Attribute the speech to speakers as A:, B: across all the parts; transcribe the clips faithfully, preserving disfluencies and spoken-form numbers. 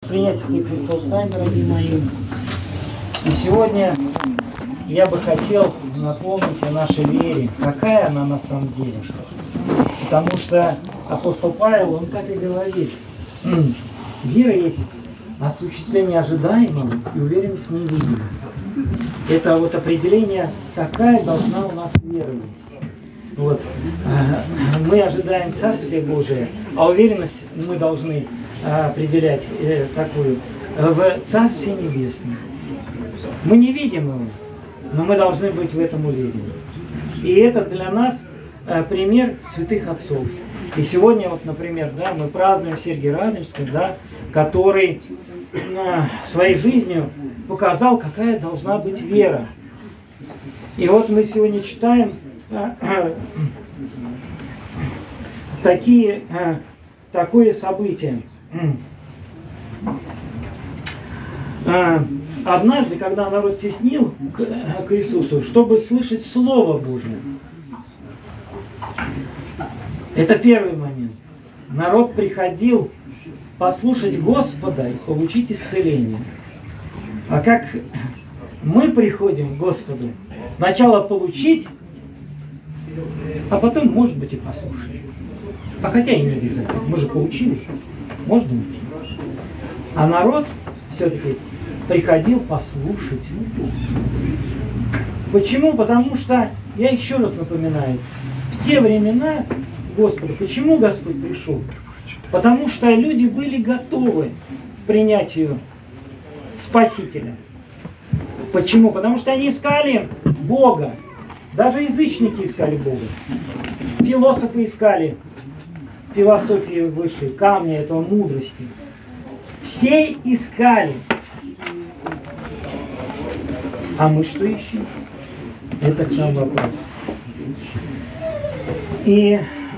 A: Принятие Христов тайн, дорогие мои. И сегодня я бы хотел напомнить о нашей вере. Какая она на самом деле? Потому что апостол Павел, он так и говорит. Вера есть осуществление ожидаемого и уверенность невидимого. Это вот определение, какая должна у нас вера есть. Вот. Мы ожидаем Царствия Божия, а уверенность мы должны определять э, такую в Царстве Небесном. Мы не видим его, но мы должны быть в этом уверены. И это для нас э, пример святых отцов. И сегодня, вот, например, да, мы празднуем Сергия Радонежского, да, который э, своей жизнью показал, какая должна быть вера. И вот мы сегодня читаем э, э, такие, э, такое событие. Однажды, когда народ теснил к, к Иисусу, чтобы слышать Слово Божие. Это первый момент. Народ приходил послушать Господа и получить исцеление. А как мы приходим к Господу, сначала получить, а потом, может быть, и послушать. А хотя и не обязательно. Мы же получили. Можно идти. А народ все-таки приходил послушать. Почему? Потому что, я еще раз напоминаю, в те времена Господа, почему Господь пришел? Потому что люди были готовы к принятию Спасителя. Почему? Потому что они искали Бога. Даже язычники искали Бога. Философы искали философии высшей, камня этого мудрости. Все искали. А мы что ищем? Это к нам вопрос. И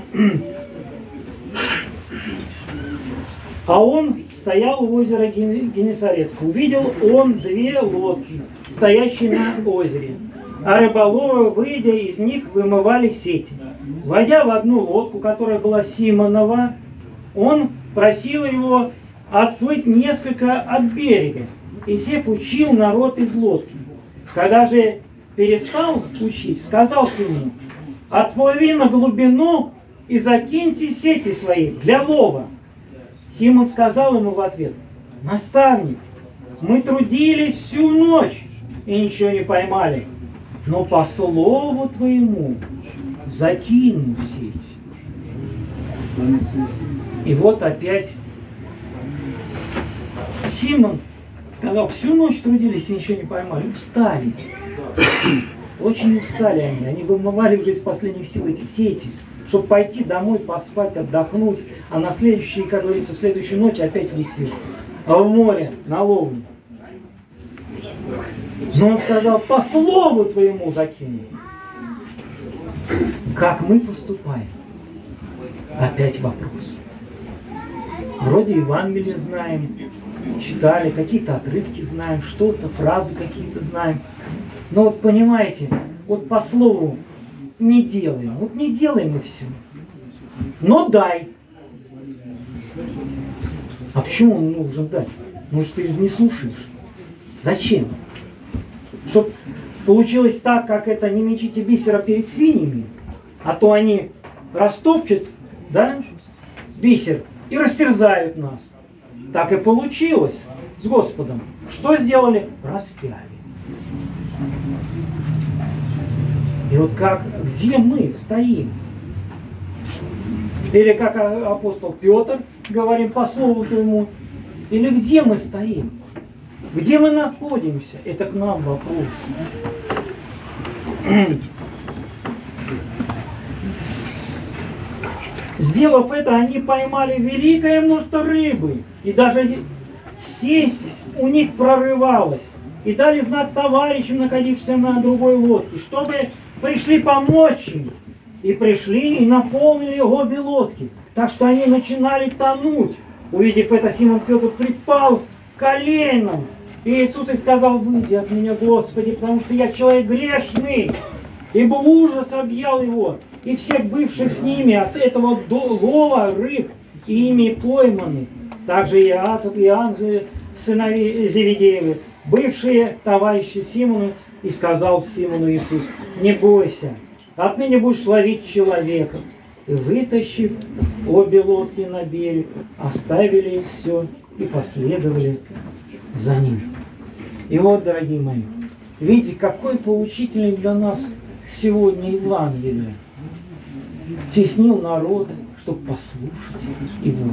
A: а он стоял у озера Генесарецкого. Увидел он две лодки, стоящие на озере. А рыболовы, выйдя из них, вымывали сети. Войдя в одну лодку, которая была Симонова, он просил его отплыть несколько от берега. И сев учил народ из лодки. Когда же перестал учить, сказал ему: отплыви на глубину и закиньте сети свои для лова. Симон сказал ему в ответ: наставник, мы трудились всю ночь и ничего не поймали, но по слову твоему закину сеть. И вот опять Симон сказал: всю ночь трудились и ничего не поймали. Устали. Очень устали они. Они вымывали уже из последних сил эти сети, чтобы пойти домой, поспать, отдохнуть, а на следующей, как говорится, в следующую ночь опять уйти в море, на ловлю. Но он сказал: по слову твоему закину. Как мы поступаем? Опять вопрос. Вроде Евангелие знаем, читали, какие-то отрывки знаем, что-то, фразы какие-то знаем. Но вот понимаете, вот по слову не делаем. Вот не делаем и все. Но дай. А почему он нужен дать? Может, ты не слушаешь? Зачем? Чтоб получилось так, как это не мечите бисера перед свиньями, а то они растопчут, да, бисер и растерзают нас. Так и получилось с Господом. Что сделали? Распяли. И вот как, где мы стоим? Или как апостол Петр, говорим по слову твоему, или где мы стоим? Где мы находимся? Это к нам вопрос. Сделав это, они поймали великое множество рыбы. И даже сесть у них прорывалось. И дали знак товарищам, находившимся на другой лодке, чтобы пришли помочь им. И пришли и наполнили обе лодки. Так что они начинали тонуть. Увидев это, Симон Петр припал к коленам. И Иисус и сказал: выйди от меня, Господи, потому что я человек грешный. Ибо ужас объял его и всех бывших с ними от этого лова рыб, и ими пойманы. также Иаков, Иоанн, сыновей Зеведеевы, бывшие товарищи Симону, и сказал Симону Иисус: не бойся, отныне будешь ловить человека. И, вытащив обе лодки на берег, оставили их все и последовали за ним. И вот, дорогие мои, видите, какой поучительный для нас сегодня Евангелие. Теснил народ, чтобы послушать его.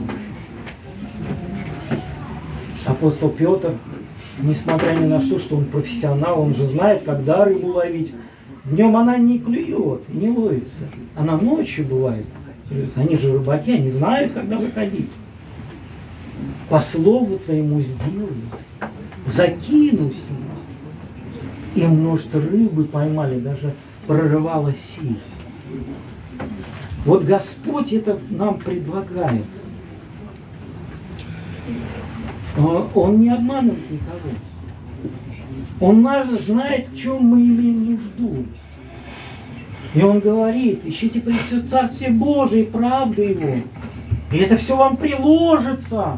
A: Апостол Петр, несмотря ни на что, что он профессионал, он же знает, когда рыбу ловить. Днем она не клюет, не ловится. Она ночью бывает. Они же рыбаки, они знают, когда выходить. По слову твоему сделаю, закину сеть. И множество рыбы поймали, даже прорывала сеть. Вот Господь это нам предлагает. Он не обманывает никого. Он знает, в чем мы имеем нужду. И Он говорит: ищите прежде Царствие Божие, правды Его. И это все вам приложится.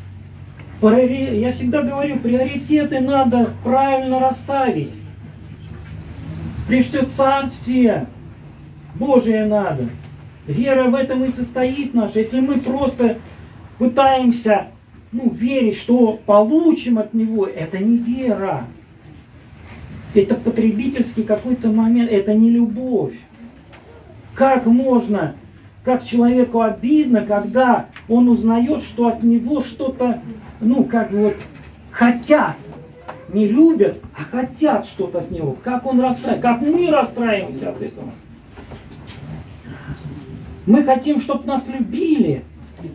A: Я всегда говорю, приоритеты надо правильно расставить. Прежде Царствие Божие надо. Вера в этом и состоит наша. Если мы просто пытаемся ну, верить, что получим от Него, это не вера. Это потребительский какой-то момент, это не любовь. Как можно, как человеку обидно, когда он узнает, что от него что-то, ну, как вот, хотят. Не любят, а хотят что-то от него. Как он расстраивается, как мы расстраиваемся от этого. Мы хотим, чтобы нас любили.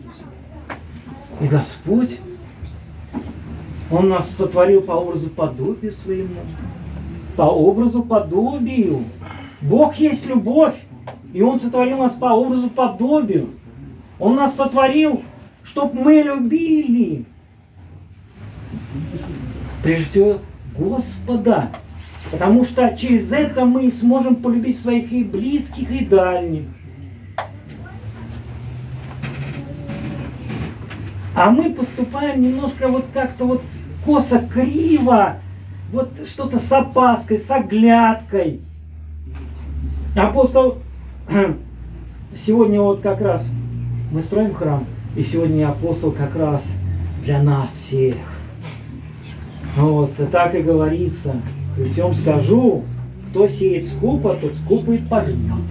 A: И Господь, Он нас сотворил по образу подобию своему. По образу подобию. Бог есть любовь. И Он сотворил нас по образу подобию. Он нас сотворил, чтобы мы любили. Прежде всего, Господа. Потому что через это мы сможем полюбить своих и близких, и дальних. А мы поступаем немножко вот как-то вот косо, криво, вот что-то с опаской, с оглядкой. Апостол, сегодня вот как раз мы строим храм, и сегодня апостол как раз для нас всех. Вот, так и говорится. При всем скажу, кто сеет скупо, тот скупо и пожнет.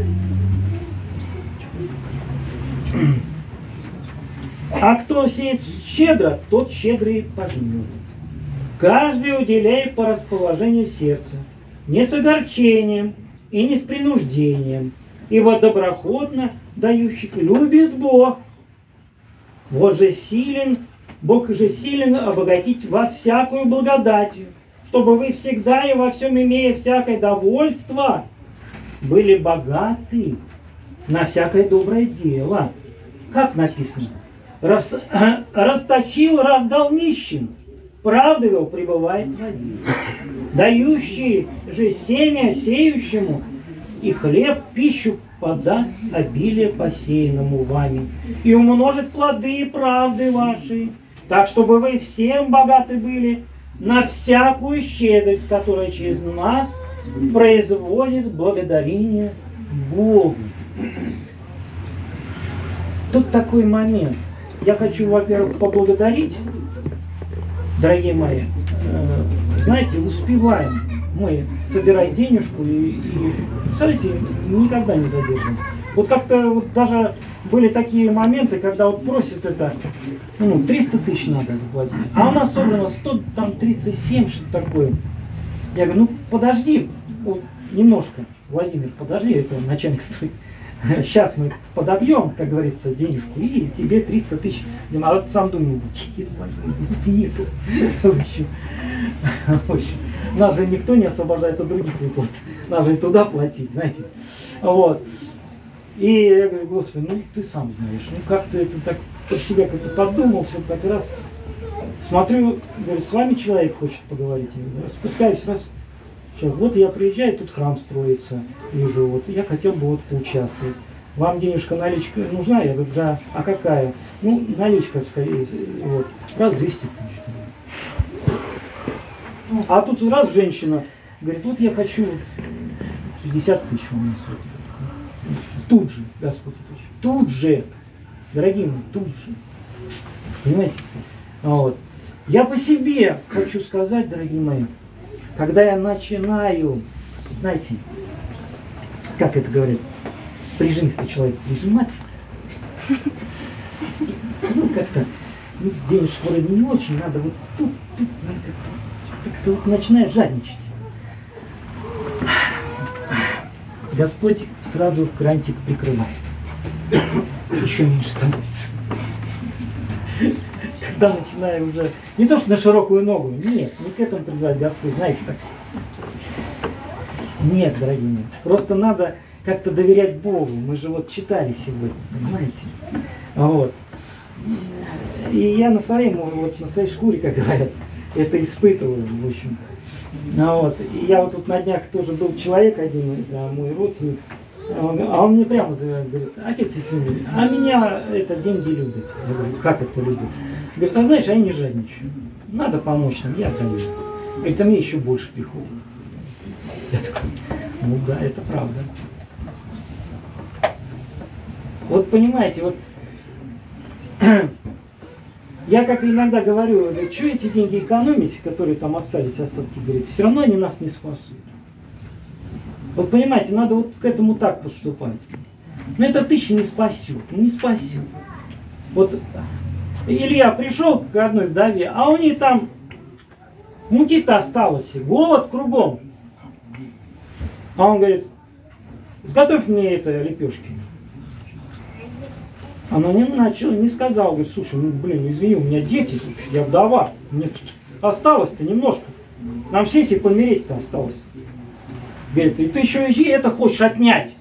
A: А кто сеет щедро, тот щедро и пожнет. Каждый уделяет по расположению сердца, не с огорчением и не с принуждением, ибо доброходно дающих любит Бог. Вот же силен, Бог же силен обогатить вас всякую благодатью, чтобы вы всегда и во всем, имея всякое довольство, были богаты на всякое доброе дело. Как написано? Рас, расточил, раздал нищим, правда его пребывает в воде. Дающий же семя сеющему, и хлеб пищу подаст обилие посеянному вами, и умножит плоды правды вашей, так чтобы вы всем богаты были на всякую щедрость, которая через нас производит благодарение Богу. Тут такой момент. Я хочу, во-первых, поблагодарить, дорогие мои. Знаете, успеваем мы собирать денежку и, и представляете, никогда не задержим. Вот как-то вот даже были такие моменты, когда вот просят это, ну, триста тысяч надо заплатить, а у нас собрано сто тридцать семь, что-то такое. Я говорю, ну подожди, вот, немножко, Владимир, подожди, это начальник стоит. Сейчас мы подобьем, как говорится, денежку, и тебе триста тысяч. А вот сам думаю, нету. В общем, в общем, нас же никто не освобождает от других выплат. Нас же и туда платить, знаете. Вот. И я говорю, Господи, ну ты сам знаешь, ну как ты это так про себя как-то подумал, все так раз. Смотрю, говорю, с вами человек хочет поговорить. Я говорю, спускаюсь раз. Сейчас, вот я приезжаю, тут храм строится, вижу, вот я хотел бы вот поучаствовать. вам денежка, наличка нужна? Я говорю, да. А какая? Ну, наличка, скорее, вот, раз двести тысяч. А тут сразу женщина говорит, вот я хочу пятьдесят тысяч у нас. Тут же, Господь, тут же, дорогие мои, тут же. Понимаете? Вот. Я по себе хочу сказать, дорогие мои, когда я начинаю, знаете, как это говорят, прижимистый человек, прижиматься, ну как-то, ну, денежек вроде не очень, надо вот тут, тут, надо как-то, как-то вот начинаешь жадничать. Господь сразу крантик прикрывает. Еще меньше становится. Когда начинаю уже, не то что на широкую ногу, нет, не к этому призывать Господь, знаете так. Нет, дорогие мои, просто надо как-то доверять Богу. Мы же вот читали сегодня, понимаете? Вот. И я на своей, вот, на своей шкуре, как говорят, это испытываю, в общем. Вот. И я вот тут на днях тоже был человек один, да, мой родственник, он, а он мне прямо говорит, отец Ефимович, а меня это деньги любят. Я говорю, как это любят? Говорит, а знаешь, они не жадничают. Надо помочь нам, я даю. Говорит, а мне еще больше приходит. Я такой, ну да, это правда. Вот понимаете, вот я как иногда говорю, что эти деньги экономить, которые там остались, остатки, говорит, все равно они нас не спасут. Вот понимаете, надо вот к этому так поступать. Но эта тысяча не спасет, не спасет. Вот Илья пришел к одной вдове, а у нее там муки-то осталось, голод кругом. А он говорит, сготовь мне это лепешки. Она не начала, не сказала, говорит, слушай, ну блин, извини, у меня дети, я вдова, мне тут осталось-то немножко. Нам все себе помереть-то осталось. Говорит, и ты еще и это хочешь отнять.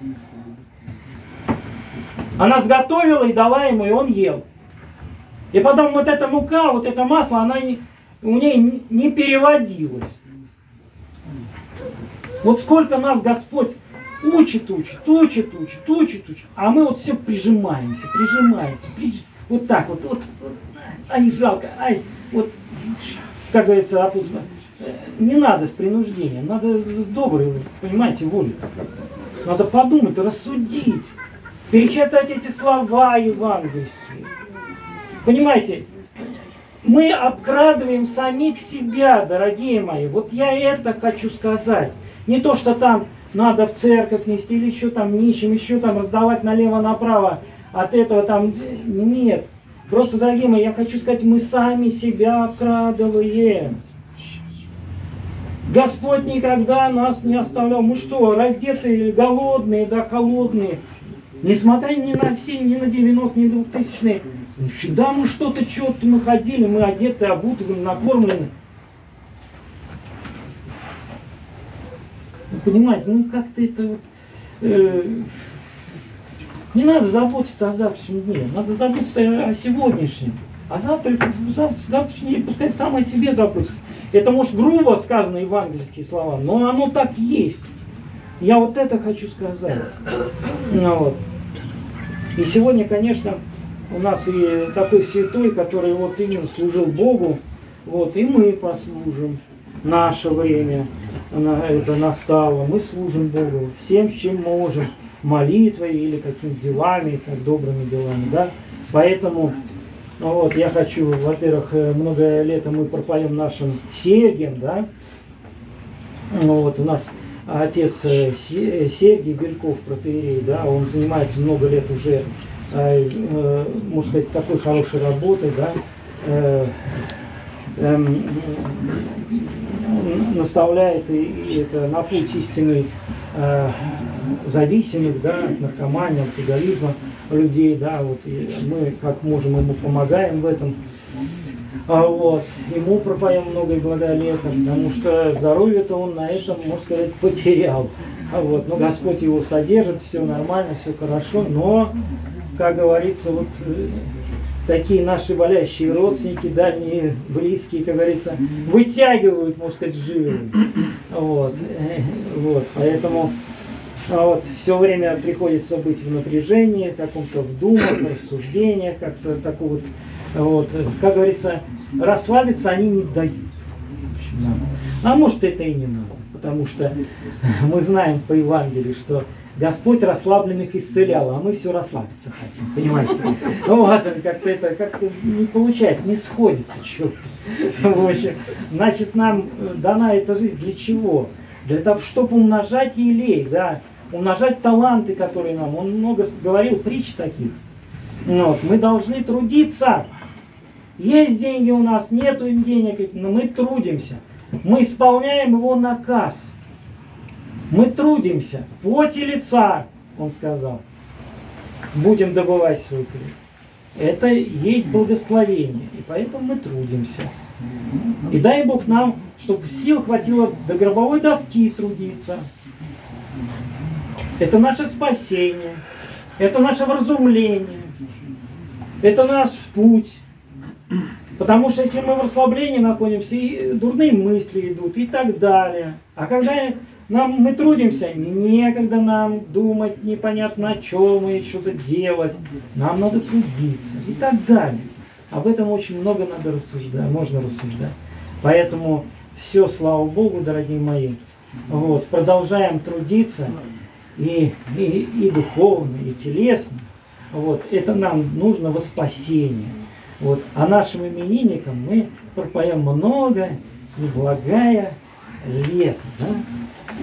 A: Она сготовила и дала ему, и он ел. И потом вот эта мука, вот это масло, она не, у нее не переводилась. Вот сколько нас Господь учит, учит, учит, учит, учит, учит. А мы вот все прижимаемся, прижимаемся, приж... вот так вот, вот, вот, ай, жалко, ай, вот, как говорится, опуск... не надо с принуждением, надо с доброй, понимаете, волей как-то. Надо подумать, рассудить, перечитать эти слова евангельские. Понимаете, мы обкрадываем самих себя, дорогие мои. Вот я это хочу сказать. Не то, что там надо в церковь нести или еще там нищим, еще там раздавать налево-направо. От этого там нет. Просто, дорогие мои, я хочу сказать, мы сами себя обкрадываем. Господь никогда нас не оставлял. Мы что, раздетые, голодные, да, холодные. Несмотря ни на все, ни на девяностые, ни на двухтысячные. Всегда мы что-то, что-то мы ходили, мы одеты, обуты, накормлены. Вы понимаете, ну как-то это вот... Э, не надо заботиться о завтрашнем дне, надо заботиться о сегодняшнем. А завтра, завтра, завтрашний, пускай сам о себе заботится. Это может грубо сказано евангельские слова, но оно так есть. Я вот это хочу сказать. Ну, вот. И сегодня, конечно, у нас и такой святой, который вот именно служил Богу, вот, и мы послужим. Наше время это настало, мы служим Богу всем, чем можем, молитвой или какими-то делами, как добрыми делами, да. Поэтому вот, я хочу, во-первых, много лет мы пропоем нашим Сергием, да. Вот, у нас отец Сергий Бельков, протоиерей, да, он занимается много лет уже, можно сказать, такой хорошей работой, да, наставляет и, и это на путь истинный э, зависимых, да, от наркомании, алкоголизма людей, да, вот, и мы как можем ему помогаем в этом. А вот, ему пропоем много и благо лета, потому что здоровье-то он на этом, можно сказать, потерял. А вот, но Господь его содержит, все нормально, все хорошо, но, как говорится, вот такие наши болящие родственники, дальние, близкие, как говорится, вытягивают, можно сказать, жилы. Вот, вот, поэтому Вот, все время приходится быть в напряжении, каком-то в думах, в рассуждениях, как-то такого вот, вот, как говорится, расслабиться они не дают. А может, это и не надо, потому что мы знаем по Евангелию, что Господь расслабленных исцелял, а мы все расслабиться хотим, понимаете? Вот, как-то это как-то не получается, не сходится что-то. В общем, значит, нам дана эта жизнь для чего? Для того, чтобы умножать елей, да, умножать таланты, которые нам. Он много говорил притч таких. Вот, мы должны трудиться. Есть деньги у нас, нету денег, но мы трудимся. Мы исполняем его наказ. Мы трудимся. В поте лица, он сказал. Будем добывать свой хлеб. Это есть благословение. И поэтому мы трудимся. И дай Бог нам, чтобы сил хватило до гробовой доски трудиться. Это наше спасение. Это наше вразумление. Это наш путь. Потому что если мы в расслаблении находимся, и дурные мысли идут и так далее. А когда нам, мы трудимся, некогда нам думать непонятно о чем и что-то делать. Нам надо трудиться и так далее. Об этом очень много надо рассуждать, можно рассуждать. Поэтому все, слава Богу, дорогие мои. Вот, продолжаем трудиться и, и, и духовно, и телесно. Вот, это нам нужно во спасение. Вот. А нашим именинникам мы пропоем много и благая лето. Да?